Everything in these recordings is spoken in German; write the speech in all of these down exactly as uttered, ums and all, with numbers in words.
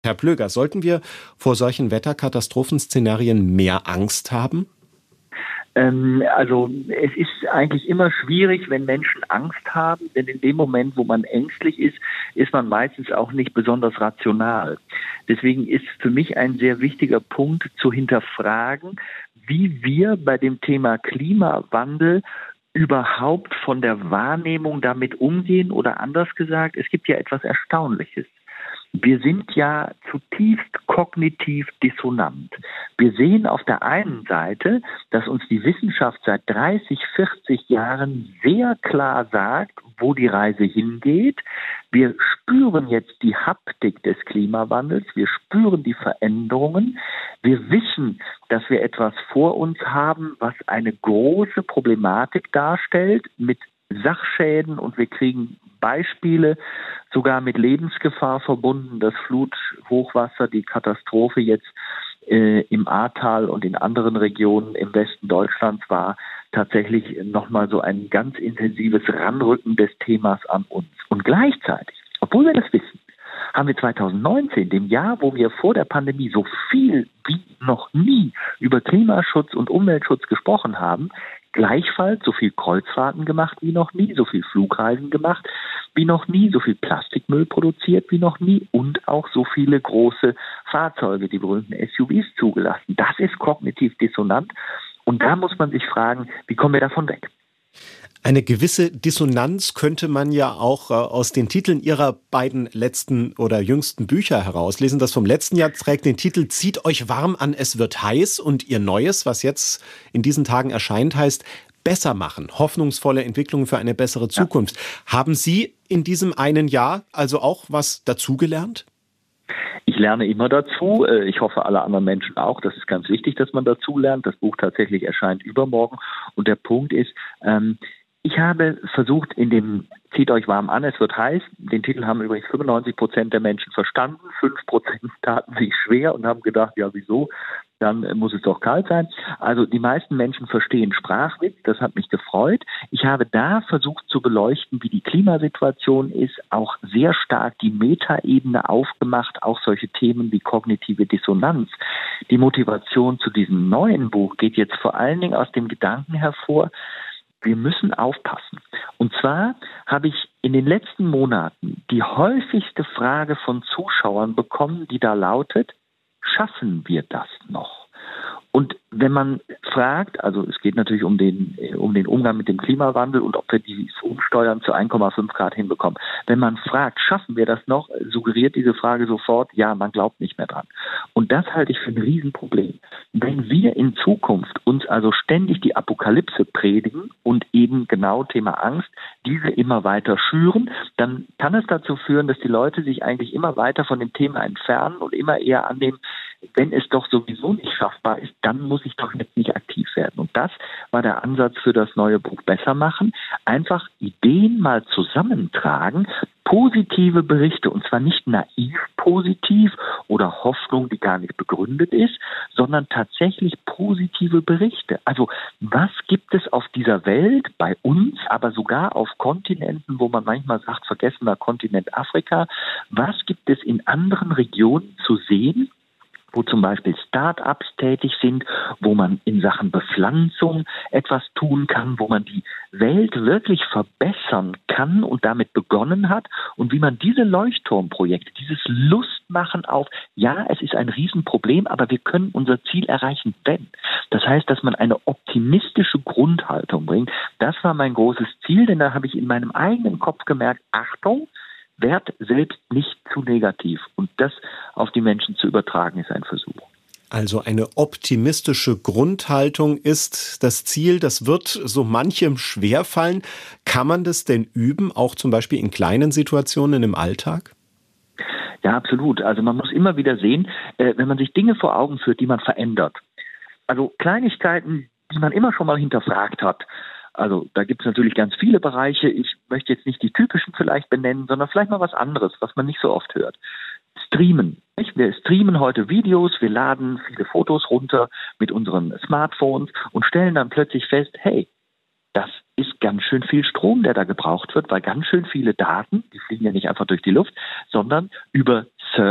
Herr Plöger, sollten wir vor solchen Wetterkatastrophenszenarien mehr Angst haben? Ähm, also es ist eigentlich immer schwierig, wenn Menschen Angst haben, denn in dem Moment, wo man ängstlich ist, ist man meistens auch nicht besonders rational. Deswegen ist für mich ein sehr wichtiger Punkt zu hinterfragen, wie wir bei dem Thema Klimawandel überhaupt von der Wahrnehmung damit umgehen, oder anders gesagt, es gibt ja etwas Erstaunliches. Wir sind ja zutiefst kognitiv dissonant. Wir sehen auf der einen Seite, dass uns die Wissenschaft seit dreißig, vierzig Jahren sehr klar sagt, wo die Reise hingeht. Wir spüren jetzt die Haptik des Klimawandels, wir spüren die Veränderungen. Wir wissen, dass wir etwas vor uns haben, was eine große Problematik darstellt mit Sachschäden, und wir kriegen Beispiele, sogar mit Lebensgefahr verbunden. Das Flut, Hochwasser, die Katastrophe jetzt äh, im Ahrtal und in anderen Regionen im Westen Deutschlands war tatsächlich nochmal so ein ganz intensives Ranrücken des Themas an uns. Und gleichzeitig, obwohl wir das wissen, haben wir zwanzig neunzehn, dem Jahr, wo wir vor der Pandemie so viel wie noch nie über Klimaschutz und Umweltschutz gesprochen haben, gleichfalls so viel Kreuzfahrten gemacht wie noch nie, so viel Flugreisen gemacht wie noch nie, so viel Plastikmüll produziert wie noch nie und auch so viele große Fahrzeuge, die berühmten S U Vs, zugelassen. Das ist kognitiv dissonant, und da muss man sich fragen, wie kommen wir davon weg? Eine gewisse Dissonanz könnte man ja auch äh, aus den Titeln Ihrer beiden letzten oder jüngsten Bücher herauslesen. Das vom letzten Jahr trägt den Titel "Zieht euch warm an, es wird heiß", und Ihr neues, was jetzt in diesen Tagen erscheint, heißt "Besser machen. Hoffnungsvolle Entwicklungen für eine bessere Zukunft". Ja. Haben Sie in diesem einen Jahr also auch was dazugelernt? Ich lerne immer dazu. Ich hoffe, alle anderen Menschen auch. Das ist ganz wichtig, dass man dazu lernt. Das Buch tatsächlich erscheint übermorgen. Und der Punkt ist, ähm, ich habe versucht, in dem "Zieht euch warm an, es wird heiß", den Titel haben übrigens fünfundneunzig Prozent der Menschen verstanden, fünf Prozent taten sich schwer und haben gedacht, ja wieso, dann muss es doch kalt sein. Also die meisten Menschen verstehen Sprachwitz, das hat mich gefreut. Ich habe da versucht zu beleuchten, wie die Klimasituation ist, auch sehr stark die Metaebene aufgemacht, auch solche Themen wie kognitive Dissonanz. Die Motivation zu diesem neuen Buch geht jetzt vor allen Dingen aus dem Gedanken hervor, wir müssen aufpassen. Und zwar habe ich in den letzten Monaten die häufigste Frage von Zuschauern bekommen, die da lautet: Schaffen wir das noch? Und wenn man fragt, also es geht natürlich um den, um den Umgang mit dem Klimawandel und ob wir dieses Umsteuern zu eins Komma fünf Grad hinbekommen. Wenn man fragt, schaffen wir das noch, suggeriert diese Frage sofort, ja, man glaubt nicht mehr dran. Und das halte ich für ein Riesenproblem. Wenn wir in Zukunft uns also ständig die Apokalypse predigen und eben genau Thema Angst, diese immer weiter schüren, dann kann es dazu führen, dass die Leute sich eigentlich immer weiter von dem Thema entfernen und immer eher annehmen, wenn es doch sowieso nicht schaffbar ist, dann muss ich doch jetzt nicht aktiv werden. Und das war der Ansatz für das neue Buch "Besser machen". Einfach Ideen mal zusammentragen, positive Berichte, und zwar nicht naiv positiv oder Hoffnung, die gar nicht begründet ist, sondern tatsächlich positive Berichte. Also was gibt es auf dieser Welt, bei uns, aber sogar auf Kontinenten, wo man manchmal sagt, vergessener Kontinent Afrika, was gibt es in anderen Regionen zu sehen, wo zum Beispiel Start-ups tätig sind, wo man in Sachen Bepflanzung etwas tun kann, wo man die Welt wirklich verbessern kann und damit begonnen hat, und wie man diese Leuchtturmprojekte, dieses Lustmachen auf, ja, es ist ein Riesenproblem, aber wir können unser Ziel erreichen, wenn. Das heißt, dass man eine optimistische Grundhaltung bringt. Das war mein großes Ziel, denn da habe ich in meinem eigenen Kopf gemerkt, Achtung, werd selbst nicht zu negativ. Und das auf die Menschen zu übertragen, ist ein Versuch. Also eine optimistische Grundhaltung ist das Ziel. Das wird so manchem schwerfallen. Kann man das denn üben, auch zum Beispiel in kleinen Situationen im Alltag? Ja, absolut. Also man muss immer wieder sehen, äh, wenn man sich Dinge vor Augen führt, die man verändert. Also Kleinigkeiten, die man immer schon mal hinterfragt hat. Also da gibt es natürlich ganz viele Bereiche. Ich möchte jetzt nicht die typischen vielleicht benennen, sondern vielleicht mal was anderes, was man nicht so oft hört. Streamen. Nicht? Wir streamen heute Videos, wir laden viele Fotos runter mit unseren Smartphones und stellen dann plötzlich fest, hey, das ist ganz schön viel Strom, der da gebraucht wird, weil ganz schön viele Daten, die fliegen ja nicht einfach durch die Luft, sondern über Server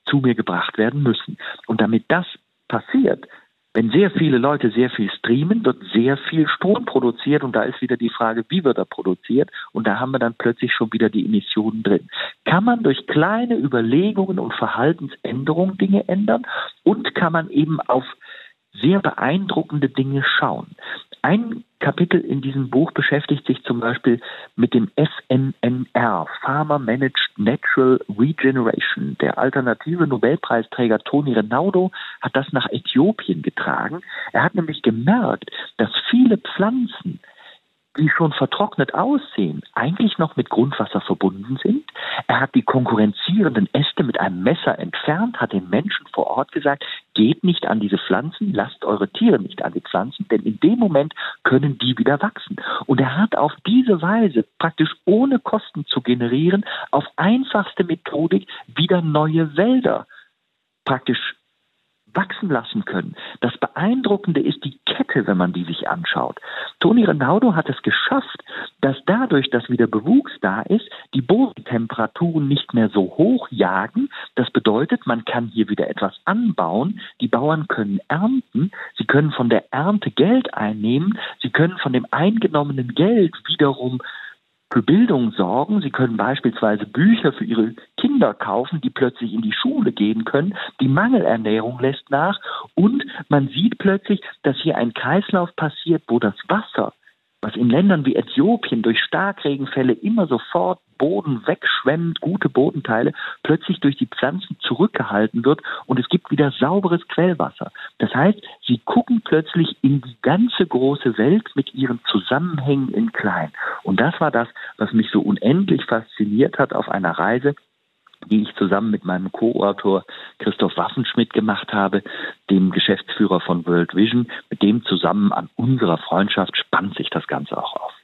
zu mir gebracht werden müssen. Und damit das passiert, wenn sehr viele Leute sehr viel streamen, wird sehr viel Strom produziert und da ist wieder die Frage, wie wird er produziert und da haben wir dann plötzlich schon wieder die Emissionen drin. Kann man durch kleine Überlegungen und Verhaltensänderungen Dinge ändern und kann man eben auf sehr beeindruckende Dinge schauen. Ein Kapitel in diesem Buch beschäftigt sich zum Beispiel mit dem F M N R, Farmer Managed Natural Regeneration. Der alternative Nobelpreisträger Tony Rinaudo hat das nach Äthiopien getragen. Er hat nämlich gemerkt, dass viele Pflanzen, die schon vertrocknet aussehen, eigentlich noch mit Grundwasser verbunden sind. Er hat die konkurrenzierenden Äste mit einem Messer entfernt, hat den Menschen vor Ort gesagt, geht nicht an diese Pflanzen, lasst eure Tiere nicht an die Pflanzen, denn in dem Moment können die wieder wachsen. Und er hat auf diese Weise, praktisch ohne Kosten zu generieren, auf einfachste Methodik wieder neue Wälder praktisch wachsen lassen können. Das Beeindruckende ist die Kette, wenn man die sich anschaut. Tony Rinaudo hat es geschafft, dass dadurch, dass wieder Bewuchs da ist, die Bodentemperaturen nicht mehr so hoch jagen. Das bedeutet, man kann hier wieder etwas anbauen. Die Bauern können ernten. Sie können von der Ernte Geld einnehmen. Sie können von dem eingenommenen Geld wiederum für Bildung sorgen. Sie können beispielsweise Bücher für ihre Kinder kaufen, die plötzlich in die Schule gehen können. Die Mangelernährung lässt nach und man sieht plötzlich, dass hier ein Kreislauf passiert, wo das Wasser, was in Ländern wie Äthiopien durch Starkregenfälle immer sofort Boden wegschwemmt, gute Bodenteile, plötzlich durch die Pflanzen zurückgehalten wird und es gibt wieder sauberes Quellwasser. Das heißt, sie gucken plötzlich in die ganze große Welt mit ihren Zusammenhängen in klein. Und das war das, was mich so unendlich fasziniert hat auf einer Reise, die ich zusammen mit meinem Co-Autor Christoph Waffenschmidt gemacht habe, dem Geschäftsführer von World Vision. Mit dem zusammen an unserer Freundschaft spannt sich das Ganze auch auf.